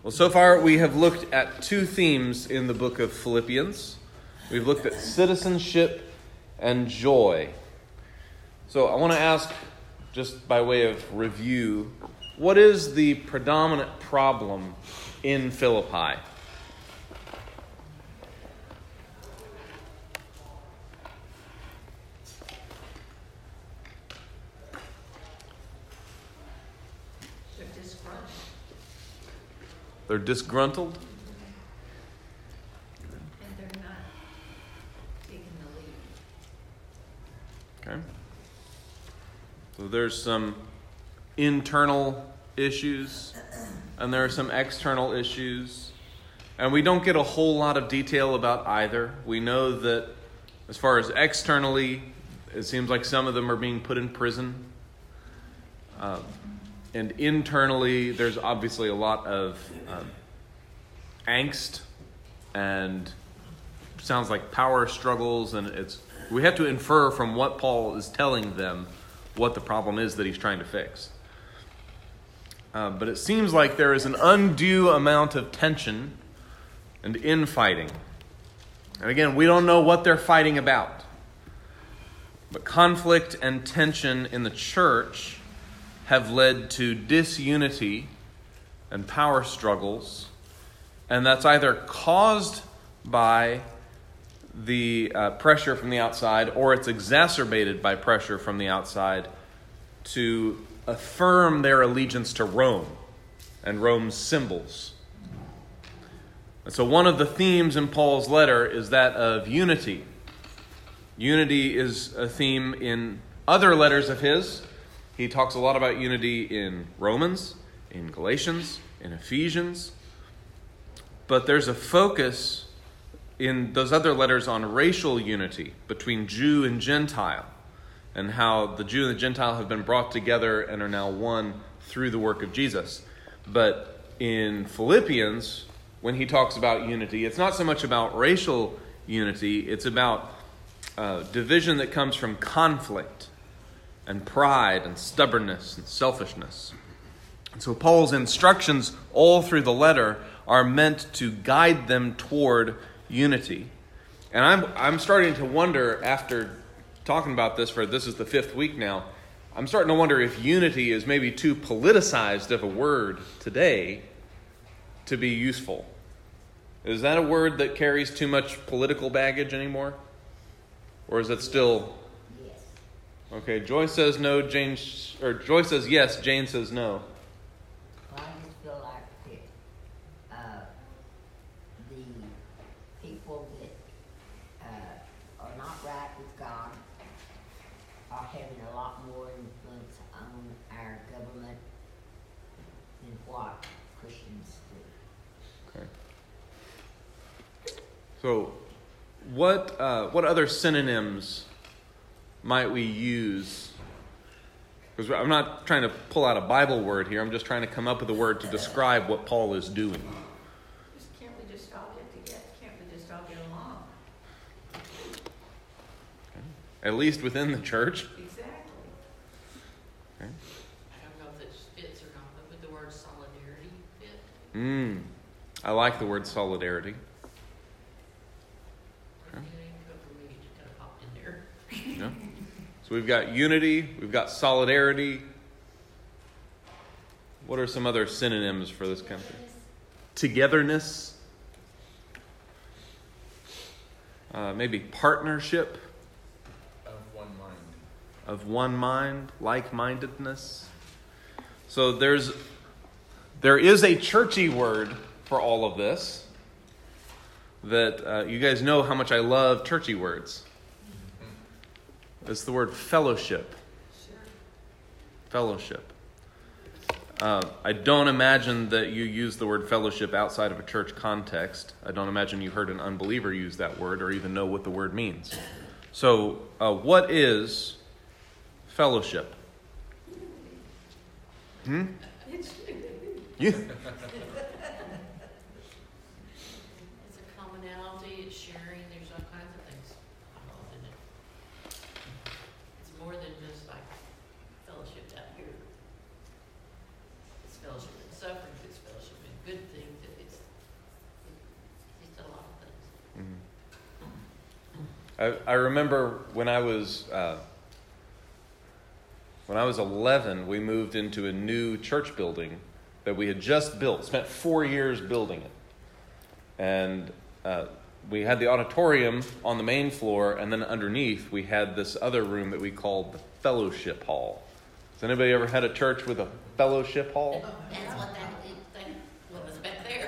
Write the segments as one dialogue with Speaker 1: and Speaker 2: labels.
Speaker 1: Well, so far we have looked at two themes in the book of Philippians. We've looked at citizenship and joy. So I want to ask, just by way of review, what is the predominant problem in Philippi? They're disgruntled?
Speaker 2: And they're not taking the lead.
Speaker 1: Okay. So there's some internal issues, and there are some external issues. And we don't get a whole lot of detail about either. We know that as far as externally, it seems like some of them are being put in prison. And internally, there's obviously a lot of angst and sounds like power struggles. And we have to infer from what Paul is telling them what the problem is that he's trying to fix. But it seems like there is an undue amount of tension and infighting. And again, we don't know what they're fighting about. But conflict and tension in the church have led to disunity and power struggles, and that's either caused by the pressure from the outside, or it's exacerbated by pressure from the outside to affirm their allegiance to Rome and Rome's symbols. And so one of the themes in Paul's letter is that of unity. Unity is a theme in other letters of his. He talks a lot about unity in Romans, in Galatians, in Ephesians. But there's a focus in those other letters on racial unity between Jew and Gentile, and how the Jew and the Gentile have been brought together and are now one through the work of Jesus. But in Philippians, when he talks about unity, it's not so much about racial unity, it's about division that comes from conflict and pride and stubbornness and selfishness. And so Paul's instructions all through the letter are meant to guide them toward unity. And I'm starting to wonder, after talking about this this is the 5th week now, I'm starting to wonder if unity is maybe too politicized of a word today to be useful. Is that a word that carries too much political baggage anymore? Or is it still... Okay, Joy says no, Joy says yes, Jane says no.
Speaker 3: I just feel like the people that are not right with God are having a lot more influence on our government than what Christians do.
Speaker 1: Okay. So, what other synonyms might we use? Because I'm not trying to pull out a Bible word here. I'm just trying to come up with a word to describe what Paul is doing.
Speaker 2: Can't we just all get along?
Speaker 1: Okay. At least within the church.
Speaker 2: Exactly.
Speaker 1: Okay.
Speaker 4: I don't know if it fits or not, but would the word solidarity fit?
Speaker 1: I like the word solidarity.
Speaker 4: Okay, but for me, it just kind of popped in there.
Speaker 1: Yeah. So we've got unity, we've got solidarity. What are some other synonyms for this kind of thing? Togetherness. Maybe partnership. Of one mind, like-mindedness. So there is a churchy word for all of this. That you guys know how much I love churchy words. It's the word fellowship.
Speaker 2: Sure.
Speaker 1: Fellowship. I don't imagine that you use the word fellowship outside of a church context. I don't imagine you heard an unbeliever use that word or even know what the word means. So, what is fellowship? You?
Speaker 4: It's a commonality, it's sharing, there's all kinds of things involved in it. It's more than just like fellowship out here. It's fellowship in suffering, it's fellowship in good things,
Speaker 1: I remember when I was 11, we moved into a new church building that we had just built. Spent 4 years building it, and we had the auditorium on the main floor, and then underneath we had this other room that we called the fellowship hall. Has anybody ever had a church with a fellowship hall?
Speaker 4: That's what was back there.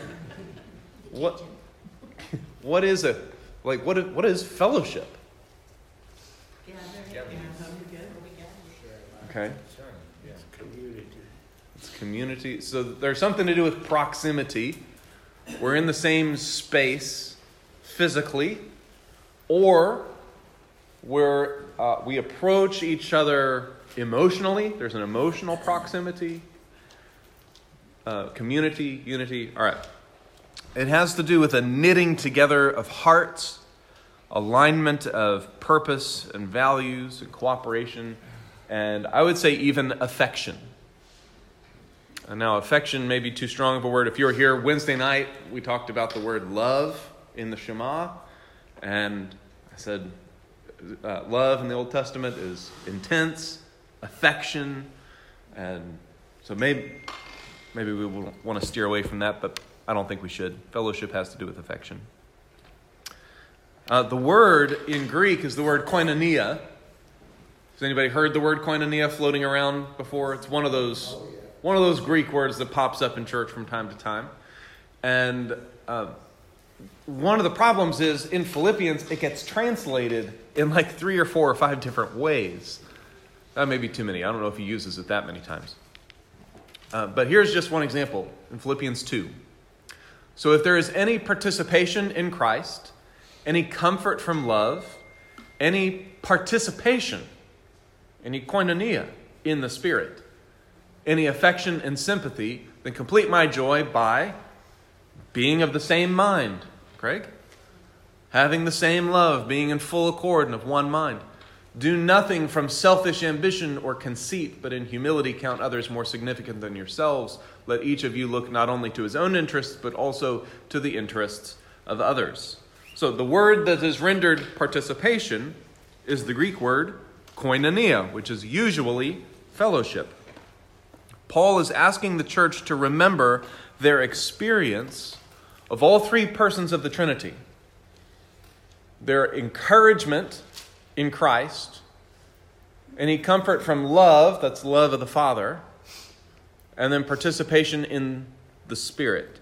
Speaker 1: What is it? Like, what is fellowship? Okay. It's community. So there's something to do with proximity. We're in the same space physically, or we approach each other emotionally. There's an emotional proximity. Community, unity. All right. It has to do with a knitting together of hearts, alignment of purpose and values and cooperation, and I would say even affection. And now affection may be too strong of a word. If you were here Wednesday night, we talked about the word love in the Shema, and I said love in the Old Testament is intense, affection, and so maybe we will want to steer away from that, but I don't think we should. Fellowship has to do with affection. The word in Greek is the word koinonia. Has anybody heard the word koinonia floating around before? It's one of those Greek words that pops up in church from time to time. And one of the problems is in Philippians, it gets translated in like 3 or 4 or 5 different ways. That may be too many. I don't know if he uses it that many times. But here's just one example in Philippians 2. So if there is any participation in Christ, any comfort from love, any participation, any koinonia in the Spirit, any affection and sympathy, then complete my joy by being of the same mind. Craig? Having the same love, being in full accord and of one mind. Do nothing from selfish ambition or conceit, but in humility count others more significant than yourselves. Let each of you look not only to his own interests, but also to the interests of others. So the word that is rendered participation is the Greek word koinonia, which is usually fellowship. Paul is asking the church to remember their experience of all 3 persons of the Trinity. Their encouragement in Christ, any comfort from love, that's love of the Father, and then participation in the Spirit.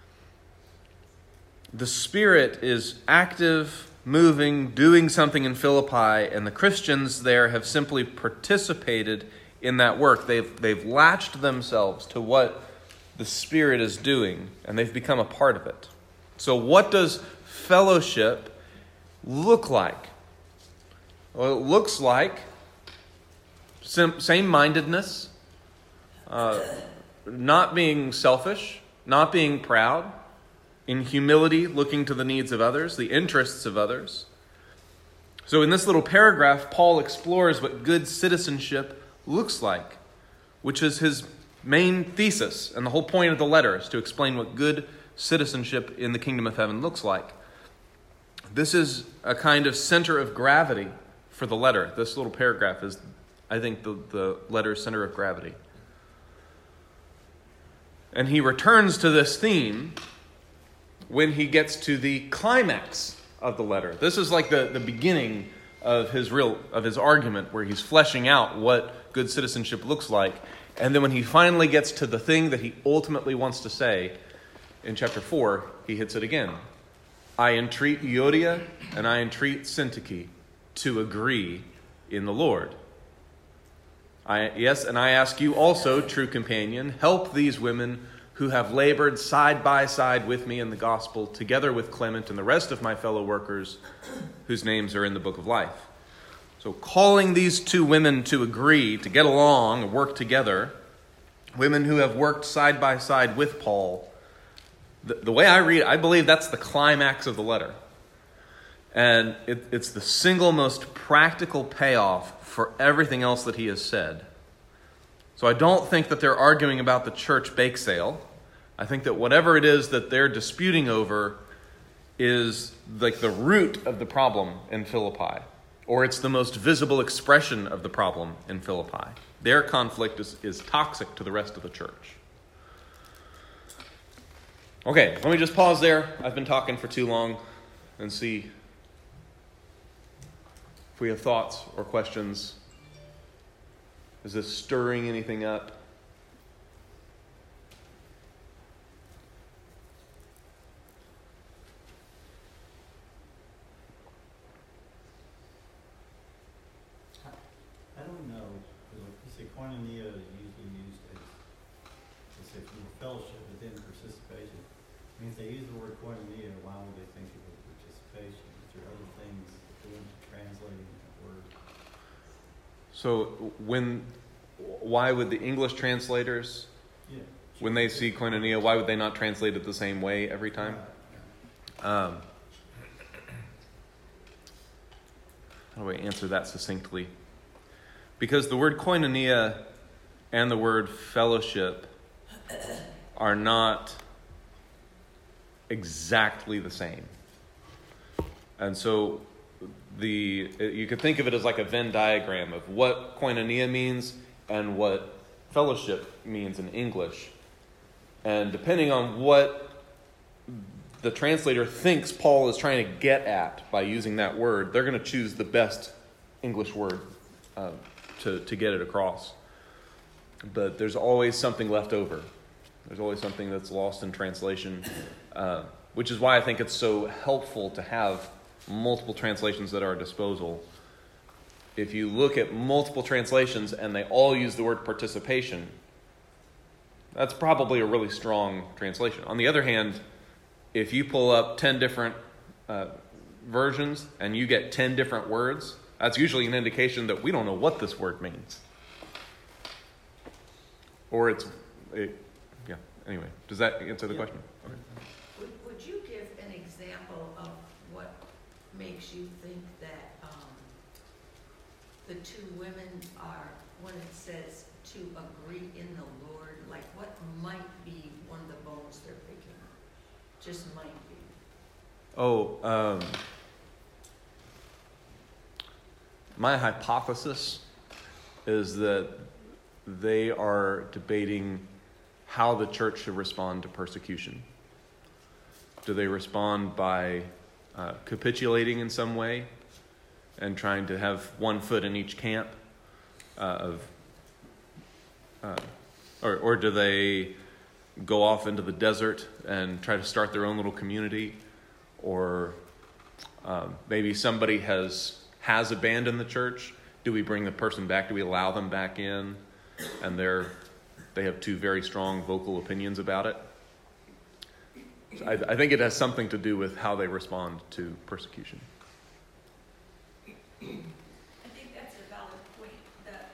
Speaker 1: The Spirit is active, moving, doing something in Philippi, and the Christians there have simply participated in that work. They've latched themselves to what the Spirit is doing, and they've become a part of it. So what does fellowship look like? Well, it looks like same-mindedness, not being selfish, not being proud, in humility, looking to the needs of others, the interests of others. So in this little paragraph, Paul explores what good citizenship looks like, which is his main thesis, and the whole point of the letter is to explain what good citizenship in the kingdom of heaven looks like. This is a kind of center of gravity for the letter. This little paragraph is, I think, the letter's center of gravity. And he returns to this theme when he gets to the climax of the letter. This is like the beginning of his argument, where he's fleshing out what good citizenship looks like. And then when he finally gets to the thing that he ultimately wants to say, in chapter 4, he hits it again. I entreat Euodia and I entreat Syntyche to agree in the Lord. Yes, and I ask you also, true companion, help these women who have labored side by side with me in the gospel, together with Clement and the rest of my fellow workers whose names are in the book of life. So calling these 2 women to agree, to get along, and work together, women who have worked side by side with Paul, the way I read it, I believe that's the climax of the letter. And it's the single most practical payoff for everything else that he has said. So I don't think that they're arguing about the church bake sale. I think that whatever it is that they're disputing over is like the root of the problem in Philippi, or it's the most visible expression of the problem in Philippi. Their conflict is toxic to the rest of the church. Okay, let me just pause there. I've been talking for too long, and see if we have thoughts or questions. Is this stirring anything up?
Speaker 5: I don't know, because like you say, koinonia is usually used as, let's say, for fellowship, but then participation. I mean, if they use the word koinonia, why would they think of it participation? Is there other things that go into translating that word?
Speaker 1: So why would the English translators,
Speaker 5: Yeah.
Speaker 1: when they see koinonia, why would they not translate it the same way every time? How do I answer that succinctly? Because the word koinonia and the word fellowship are not exactly the same. And so you could think of it as like a Venn diagram of what koinonia means and what fellowship means in English. And depending on what the translator thinks Paul is trying to get at by using that word, they're going to choose the best English word to get it across. But there's always something left over. There's always something that's lost in translation, which is why I think it's so helpful to have multiple translations at our disposal. If you look at multiple translations and they all use the word participation, that's probably a really strong translation. On the other hand, if you pull up 10 different versions and you get 10 different words, that's usually an indication that we don't know what this word means. Or anyway, does that answer the question? Okay.
Speaker 2: Would you give an example of what makes you think that the two women are, when it says to agree in the Lord, like what might be one of the bones they're picking? Just might be.
Speaker 1: My hypothesis is that they are debating how the church should respond to persecution. Do they respond by capitulating in some way and trying to have one foot in each camp, or do they go off into the desert and try to start their own little community? Or maybe somebody has abandoned the church. Do we bring the person back? Do we allow them back in? And they have two very strong vocal opinions about it. So I think it has something to do with how they respond to persecution.
Speaker 2: I think that's a valid point, that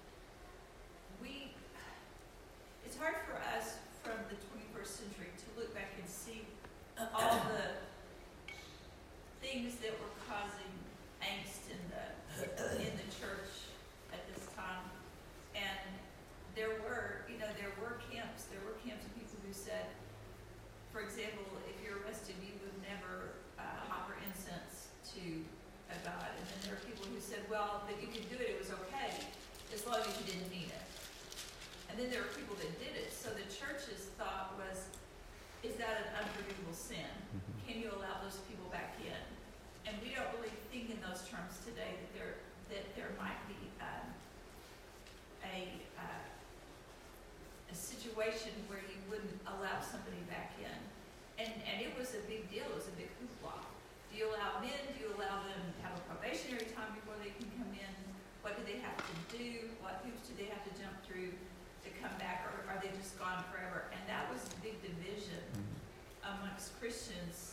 Speaker 2: it's hard for us from the 21st century to look back and see all the things that were causing angst in the church at this time. And there were camps of people who said, for example, if you're arrested, you would never offer incense to a god. And then there are people who said, well, that you could do it, it was okay, as long as you didn't mean it. And then there are people that did it. So the church's thought was, is that an unforgivable sin? Can you allow those people back in? And we don't really think in those terms today that there might be a situation where you wouldn't allow somebody back in. And it was a big deal. It was a big hoopla. Do you allow them in? Do you allow them to have a probationary time before they can come in? What do they have to do? What hoops do they have to jump through to come back? Or are they just gone forever? And that was a big division amongst Christians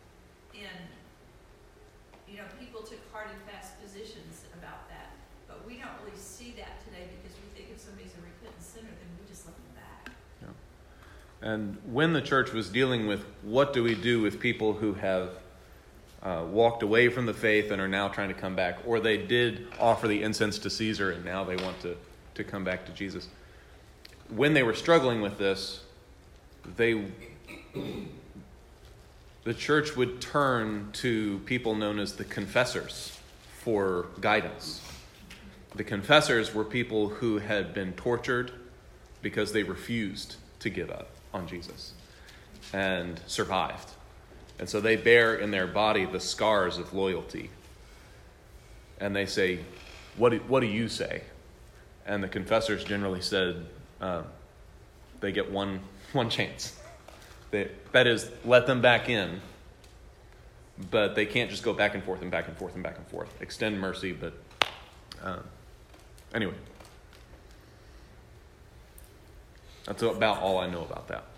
Speaker 2: people took hard and fast positions about that. But we don't really see that today because we think if somebody's a repentant sinner, then we just let them back.
Speaker 1: Yeah. And when the church was dealing with what do we do with people who have walked away from the faith and are now trying to come back, or they did offer the incense to Caesar and now they want to come back to Jesus. When they were struggling with this, they the church would turn to people known as the confessors for guidance. The confessors were people who had been tortured because they refused to give up on Jesus and survived. And so they bear in their body the scars of loyalty. And they say, what do you say? And the confessors generally said, they get one chance. That is, let them back in, but they can't just go back and forth and back and forth and back and forth. Extend mercy, but anyway. That's about all I know about that.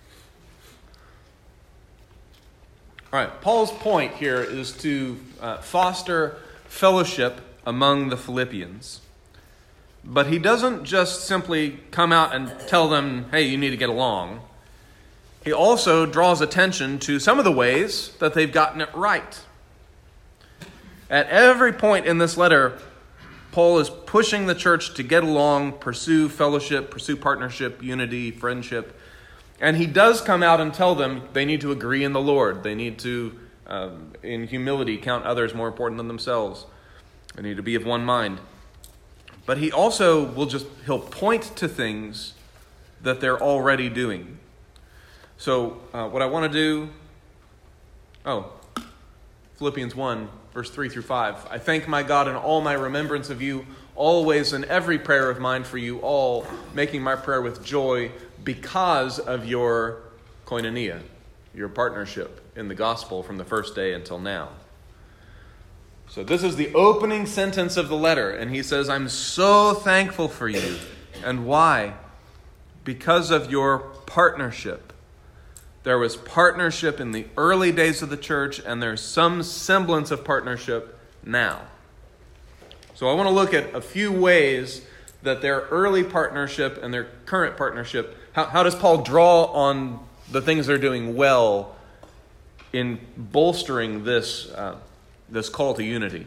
Speaker 1: All right, Paul's point here is to foster fellowship among the Philippians. But he doesn't just simply come out and tell them, hey, you need to get along. He also draws attention to some of the ways that they've gotten it right. At every point in this letter, Paul is pushing the church to get along, pursue fellowship, pursue partnership, unity, friendship. And he does come out and tell them they need to agree in the Lord. They need to, in humility, count others more important than themselves. They need to be of one mind. But he also he'll point to things that they're already doing. So what I want to do, Philippians 1, verse 3 through 5. I thank my God in all my remembrance of you, always in every prayer of mine for you all, making my prayer with joy because of your koinonia, your partnership in the gospel from the first day until now. So this is the opening sentence of the letter, and he says, I'm so thankful for you. And why? Because of your partnership. There was partnership in the early days of the church, and there's some semblance of partnership now. So I want to look at a few ways that their early partnership and their current partnership, how does Paul draw on the things they're doing well in bolstering this call to unity?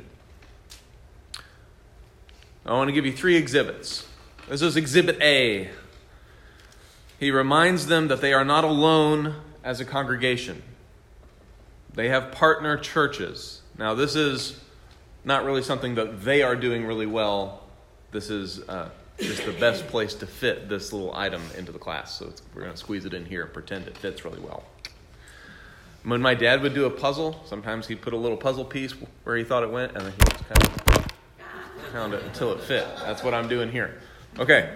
Speaker 1: I want to give you 3 exhibits. This is exhibit A. He reminds them that they are not alone as a congregation. They have partner churches. Now, this is not really something that they are doing really well. This is just the best place to fit this little item into the class. So we're going to squeeze it in here and pretend it fits really well. When my dad would do a puzzle, sometimes he'd put a little puzzle piece where he thought it went, and then he just kind of pound it until it fit. That's what I'm doing here. Okay.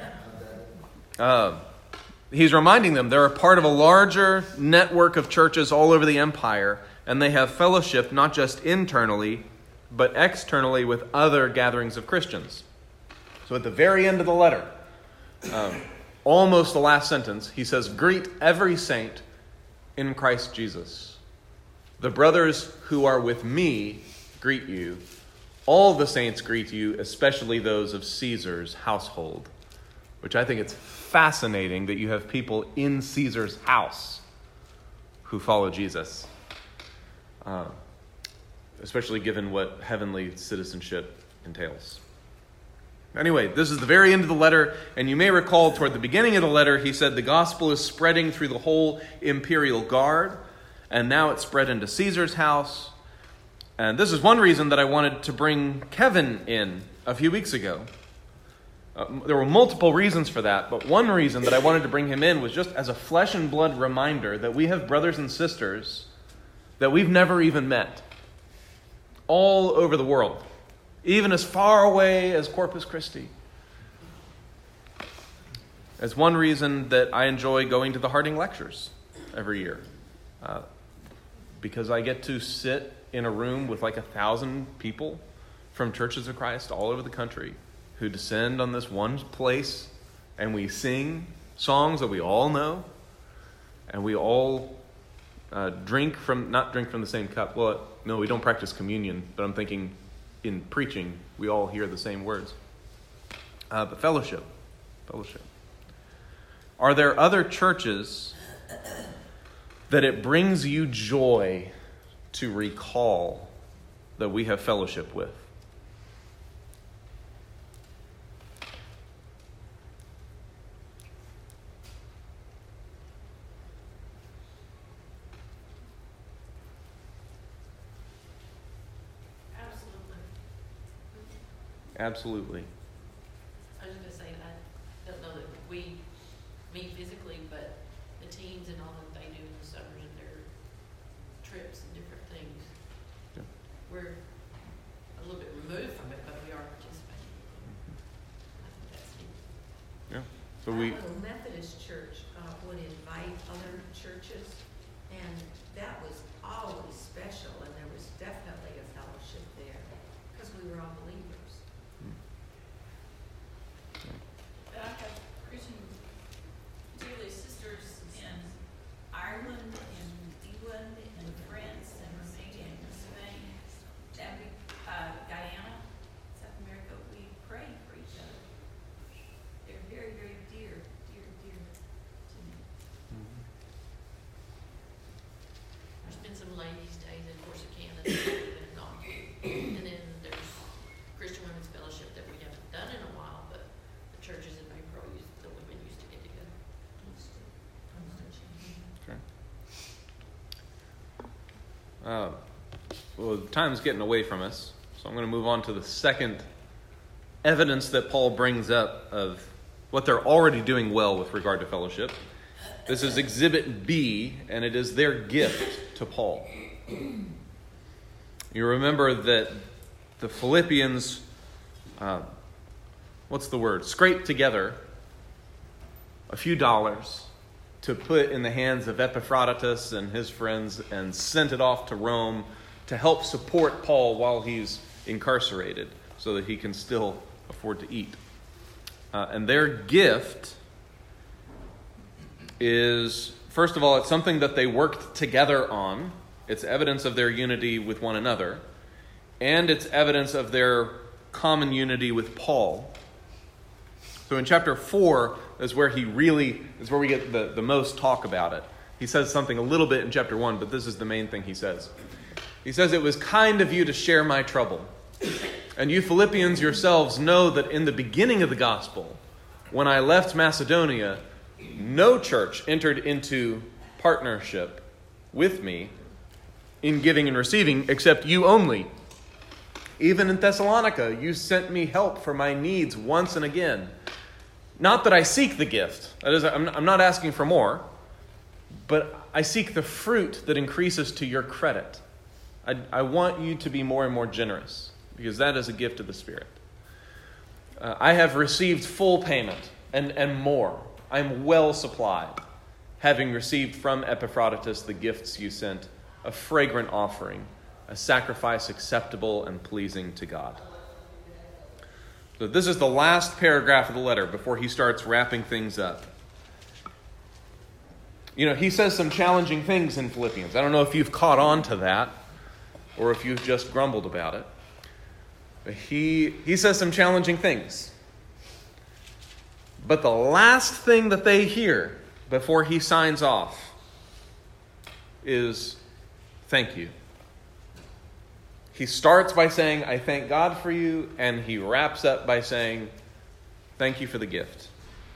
Speaker 1: He's reminding them they're a part of a larger network of churches all over the empire, and they have fellowship not just internally, but externally with other gatherings of Christians. So at the very end of the letter, almost the last sentence, he says, greet every saint in Christ Jesus. The brothers who are with me greet you. All the saints greet you, especially those of Caesar's household. Which I think it's fascinating that you have people in Caesar's house who follow Jesus. Especially given what heavenly citizenship entails. Anyway, this is the very end of the letter, and you may recall toward the beginning of the letter, he said the gospel is spreading through the whole imperial guard, and now it's spread into Caesar's house. And this is one reason that I wanted to bring Kevin in a few weeks ago. There were multiple reasons for that, but one reason that I wanted to bring him in was just as a flesh and blood reminder that we have brothers and sisters that we've never even met all over the world, even as far away as Corpus Christi. It's one reason that I enjoy going to the Harding Lectures every year, because I get to sit in a room with like 1,000 people from Churches of Christ all over the country who descend on this one place, and we sing songs that we all know, and we all not drink from the same cup. Well, no, we don't practice communion, but I'm thinking in preaching, we all hear the same words. But fellowship. Are there other churches that it brings you joy to recall that we have fellowship with? Absolutely.
Speaker 4: I was just gonna say, I don't know that we meet physically, but the teams and all that they do in the summers and their trips and different things.
Speaker 1: Yeah.
Speaker 4: We're a little bit removed from it, but we are participating. I think that's neat.
Speaker 1: Yeah. So we.
Speaker 6: Our little Methodist church would invite other churches, and that was always special, and there was definitely a fellowship there, because we were all believers.
Speaker 2: But I have Christian, particularly sisters in Ireland, in England, in France, in Romania, in Spain, and we, Guyana, South America, we pray for each other. They're very, very dear, dear, dear to me.
Speaker 4: There's been some ladies' days in Corsicana that have been gone. And then there's Christian Women's Fellowship that we haven't done in a while, but the churches in Maypro the women used to get together.
Speaker 1: Well, time's getting away from us, so I'm going to move on to the second evidence that Paul brings up of what they're already doing well with regard to fellowship. This is Exhibit B, and it is their gift to Paul. You remember that the Philippians, scraped together a few dollars to put in the hands of Epaphroditus and his friends and sent it off to Rome to help support Paul while he's incarcerated so that he can still afford to eat. And their gift is, first of all, it's something that they worked together on. It's evidence of their unity with one another. And it's evidence of their common unity with Paul. So in chapter 4 is where we get the most talk about it. He says something a little bit in chapter 1, but this is the main thing he says. He says, "It was kind of you to share my trouble. And you Philippians yourselves know that in the beginning of the gospel, when I left Macedonia, no church entered into partnership with me in giving and receiving except you only. Even in Thessalonica, you sent me help for my needs once and again. Not that I seek the gift. That is, I'm not asking for more, but I seek the fruit that increases to your credit. I want you to be more and more generous, because that is a gift of the Spirit. I have received full payment and more. I am well supplied, having received from Epaphroditus the gifts you sent, a fragrant offering, a sacrifice acceptable and pleasing to God." So this is the last paragraph of the letter before he starts wrapping things up. He says some challenging things in Philippians. I don't know if you've caught on to that or if you've just grumbled about it. But he says some challenging things. But the last thing that they hear before he signs off is thank you. He starts by saying, "I thank God for you," and he wraps up by saying, "Thank you for the gift."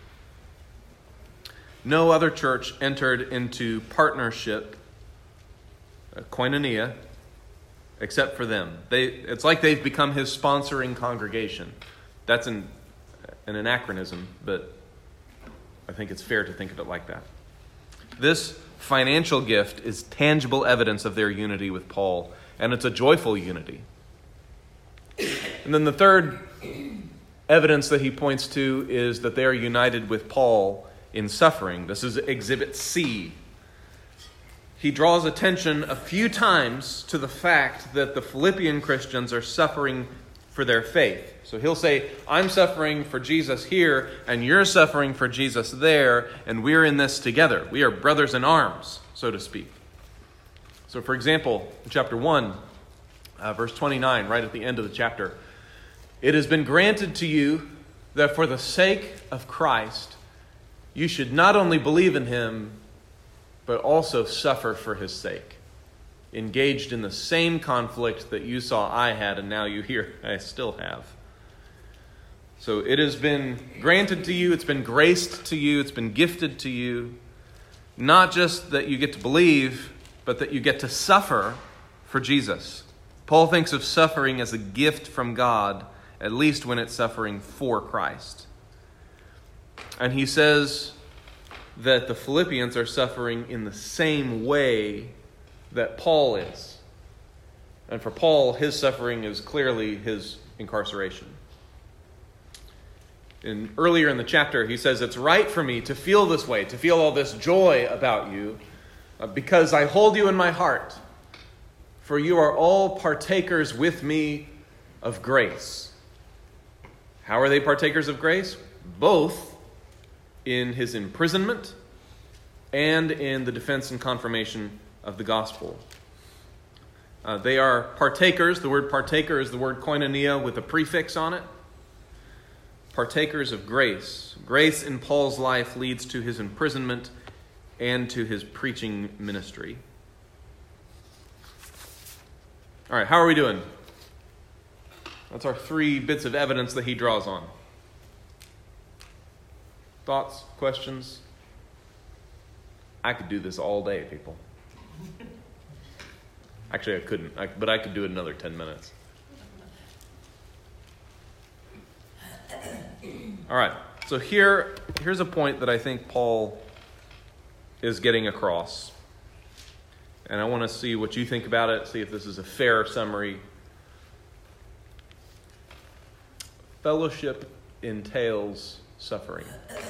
Speaker 1: No other church entered into partnership, koinonia, except for them. It's like they've become his sponsoring congregation. That's an anachronism, but I think it's fair to think of it like that. This financial gift is tangible evidence of their unity with Paul, and it's a joyful unity. And then the third evidence that he points to is that they are united with Paul in suffering. This is Exhibit C. He draws attention a few times to the fact that the Philippian Christians are suffering for their faith. So he'll say, "I'm suffering for Jesus here, and you're suffering for Jesus there, and we're in this together. We are brothers in arms," so to speak. So for example, in chapter 1, verse 29, right at the end of the chapter, "It has been granted to you that for the sake of Christ, you should not only believe in him, but also suffer for his sake, engaged in the same conflict that you saw I had, and now you hear I still have." So it has been granted to you, it's been graced to you, it's been gifted to you, not just that you get to believe, but that you get to suffer for Jesus. Paul thinks of suffering as a gift from God at least when it's suffering for Christ. And he says that the Philippians are suffering in the same way that Paul is. And for Paul, his suffering is clearly his incarceration. Earlier in the chapter, he says, it's right for me to feel this way, to feel all this joy about you, because I hold you in my heart. For you are all partakers with me of grace. How are they partakers of grace? Both in his imprisonment and in the defense and confirmation of the gospel. They are partakers. The word partaker is the word koinonia with a prefix on it. Partakers of grace. Grace in Paul's life leads to his imprisonment and to his preaching ministry. All right, how are we doing? That's our 3 bits of evidence that he draws on. Thoughts? Questions? I could do this all day, people. Actually, I couldn't, but I could do it another 10 minutes. All right, so here's a point that I think Paul is getting across. And I want to see what you think about it, see if this is a fair summary. Fellowship entails suffering.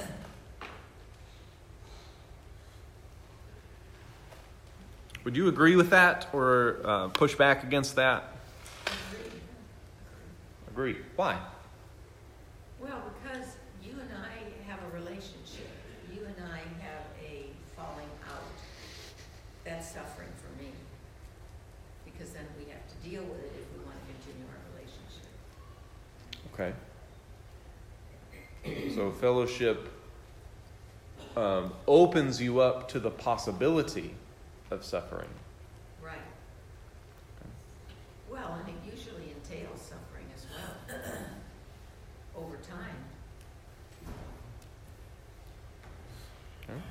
Speaker 1: Would you agree with that or push back against that? Agree. Why?
Speaker 6: Well, because you and I have a relationship. You and I have a falling out. That's suffering for me. Because then we have to deal with it if we want to continue our relationship.
Speaker 1: Okay. So fellowship opens you up to the possibility of suffering.
Speaker 6: Right. Well, and it usually entails suffering as well. Over time.
Speaker 1: Okay.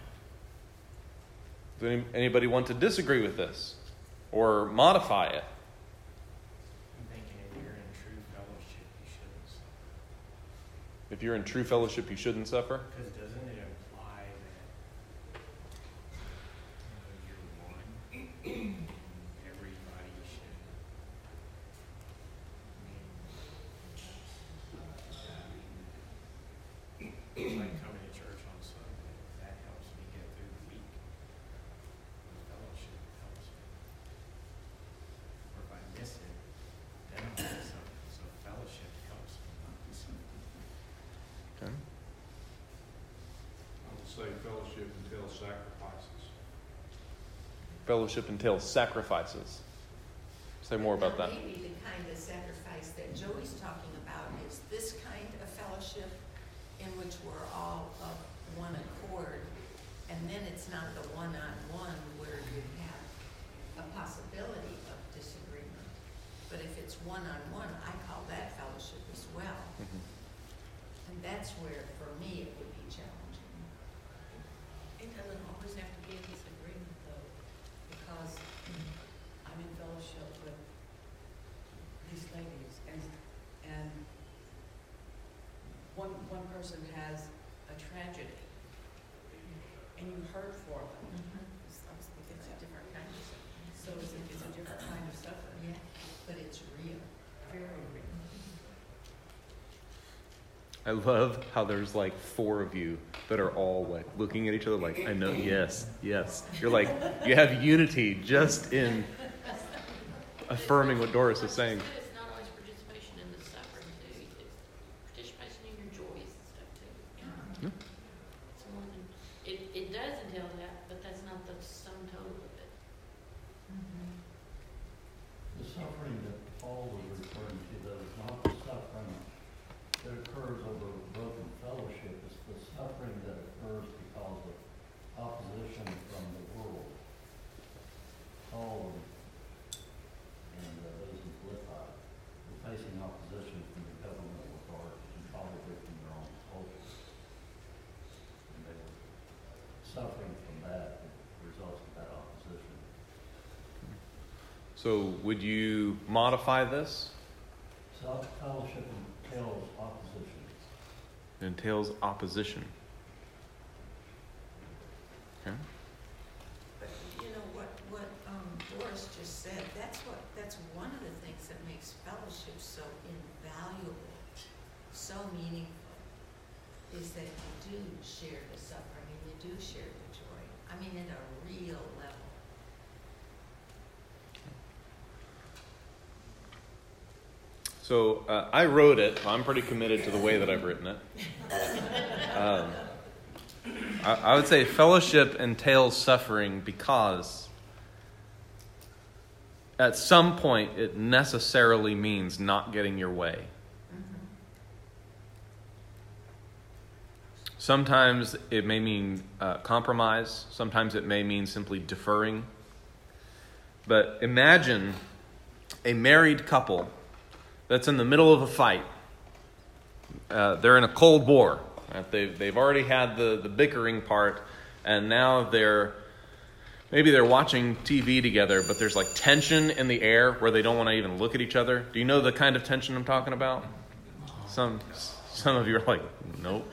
Speaker 1: Does anybody want to disagree with this or modify it?
Speaker 7: I'm thinking if you're in true fellowship, you shouldn't suffer.
Speaker 1: If you're in true fellowship, you shouldn't suffer?
Speaker 7: Because doesn't it imply that you're one? Everybody should. It's like coming to church on Sunday. That helps me get through the week. Fellowship helps me. Or if I miss it, then I'll miss something. So fellowship helps me not to suffer.
Speaker 1: Okay.
Speaker 8: I would say fellowship entails sacrifices.
Speaker 1: Fellowship entails sacrifices. Say more about that.
Speaker 6: Maybe the kind of sacrifice that Joey's talking about is this kind of fellowship in which we're all of one accord, and then it's not the one-on-one where you have a possibility of disagreement. But if it's one-on-one, I call that fellowship as well.
Speaker 1: Mm-hmm.
Speaker 6: And that's where, for me, it would be challenging.
Speaker 4: It doesn't always have to be a disagreement, though, because I'm in fellowship with these ladies, and one person has a tragedy, and you hurt for them. It's a different kind of suffering. So it's a different kind of suffering.
Speaker 6: Yeah, but it's real.
Speaker 4: Very real.
Speaker 1: I love how there's like 4 of you that are all like looking at each other like, I know, yes, yes. You're like, you have unity just in affirming what Doris is saying.
Speaker 4: It's not always participation in the suffering, too. It's participation in your joys and stuff, too.
Speaker 1: Yeah.
Speaker 4: It's more than, it does entail that, but that's not the sum total of it.
Speaker 5: The suffering that Paul was referring to, though, is not the suffering that occurs over broken fellowship. It's the suffering that occurs because of opposition from the world. Paul and those in Philippi were facing opposition from the governmental authorities and probably from their own culture. And they were suffering from that results of that opposition.
Speaker 1: So would you modify this?
Speaker 5: Fellowship entails opposition.
Speaker 1: It entails opposition. Okay.
Speaker 6: But you know what Doris just said, that's one of the things that makes fellowship so invaluable, so meaningful, is that you do share the suffering and you do share the joy. I mean, at a real level.
Speaker 1: So I wrote it. I'm pretty committed to the way that I've written it. I would say fellowship entails suffering because at some point it necessarily means not getting your way. Sometimes it may mean compromise. Sometimes it may mean simply deferring. But imagine a married couple that's in the middle of a fight. They're in a Cold War. They've already had the bickering part, and now maybe they're watching TV together, but there's like tension in the air where they don't want to even look at each other. Do you know the kind of tension I'm talking about? Some of you are like, nope.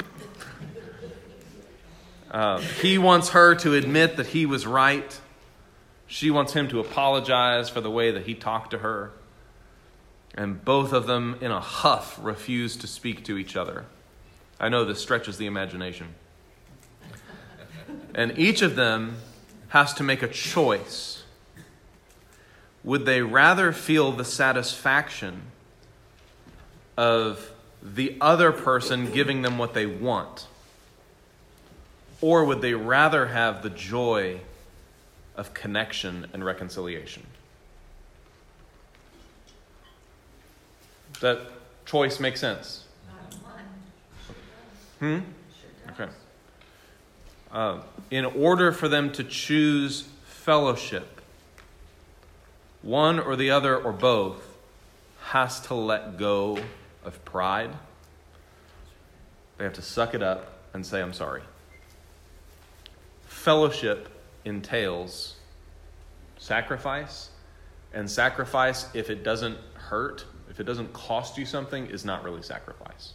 Speaker 1: He wants her to admit that he was right. She wants him to apologize for the way that he talked to her. And both of them, in a huff, refuse to speak to each other. I know this stretches the imagination. And each of them has to make a choice. Would they rather feel the satisfaction of the other person giving them what they want? Or would they rather have the joy of connection and reconciliation? Does that choice make sense? Okay. In order for them to choose fellowship, one or the other or both has to let go of pride. They have to suck it up and say, I'm sorry. Fellowship entails sacrifice, and sacrifice, if it doesn't hurt, if it doesn't cost you something, is not really sacrifice.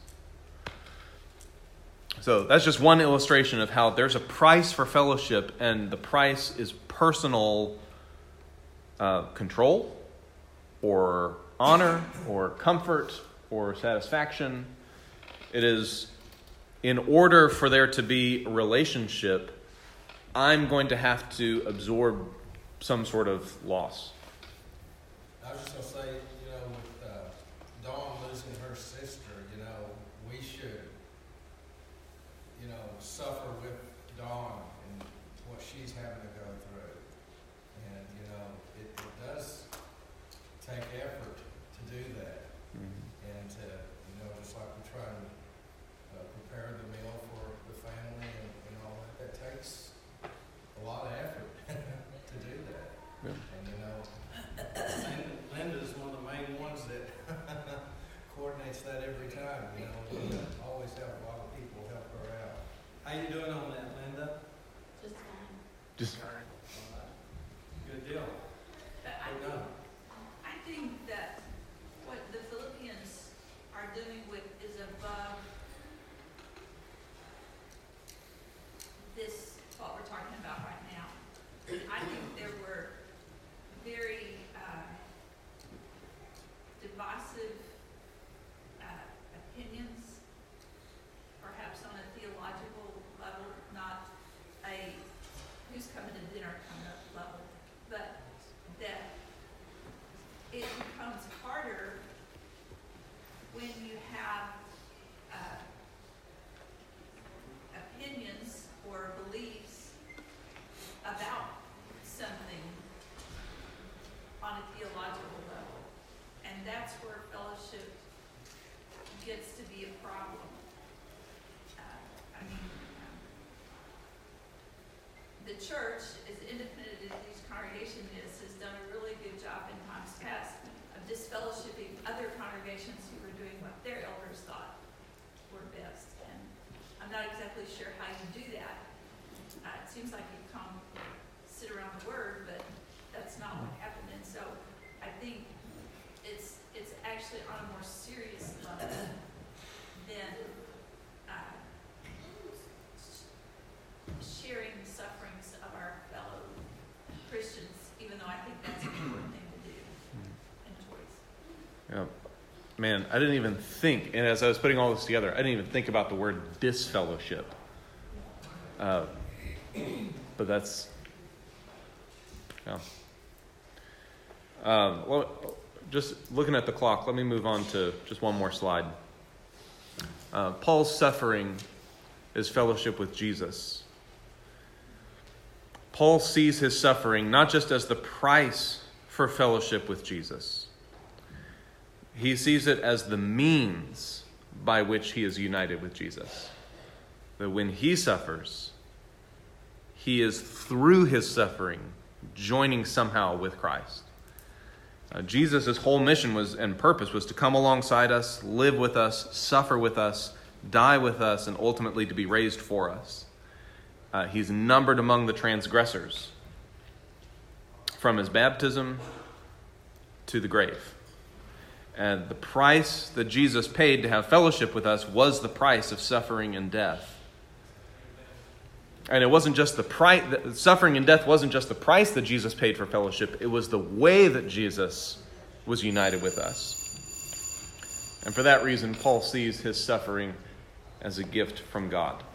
Speaker 1: So that's just one illustration of how there's a price for fellowship, and the price is personal control or honor or comfort or satisfaction. It is, in order for there to be a relationship, I'm going to have to absorb some sort of loss.
Speaker 9: I was just going to say, with Dawn losing her sister, we should, suffer with Dawn and what she's having to go through. And, it does take effort to do that. Mm-hmm. And to, just like we try to prepare the meal for the family and all that takes a lot of effort to do that.
Speaker 1: Yeah.
Speaker 9: And Linda's one of the main ones that coordinates that every time. We always have a lot of people help her out. How you doing on that, Linda?
Speaker 4: Just fine.
Speaker 1: Just
Speaker 9: Good deal.
Speaker 2: But I think that what the Philippians are doing is above this, what we're talking about right now. I think there were very divisive opinions, perhaps on a theological level, not a who's coming to dinner kind of level, but that it becomes harder when you have opinions or beliefs about something on a theological level. And that's where fellowship gets to be a problem. The church, as independent as these congregation is, has done a really good job in times past of disfellowshipping other congregations who were doing what their elders thought were best. And I'm not exactly sure how you do that. It seems like you come sit around the Word, but that's not what happened. And so I think it's actually on a more serious level
Speaker 1: Yeah. Man, I didn't even think, and as I was putting all this together, I didn't even think about the word disfellowship. But that's, yeah. Well, just looking at the clock, let me move on to just one more slide. Paul's suffering is fellowship with Jesus. Paul sees his suffering not just as the price for fellowship with Jesus. He sees it as the means by which he is united with Jesus. That when he suffers, he is through his suffering joining somehow with Christ. Jesus' whole mission and purpose was to come alongside us, live with us, suffer with us, die with us, and ultimately to be raised for us. He's numbered among the transgressors from his baptism to the grave. And the price that Jesus paid to have fellowship with us was the price of suffering and death. And it wasn't just the price, suffering and death wasn't just the price that Jesus paid for fellowship, it was the way that Jesus was united with us. And for that reason, Paul sees his suffering as a gift from God.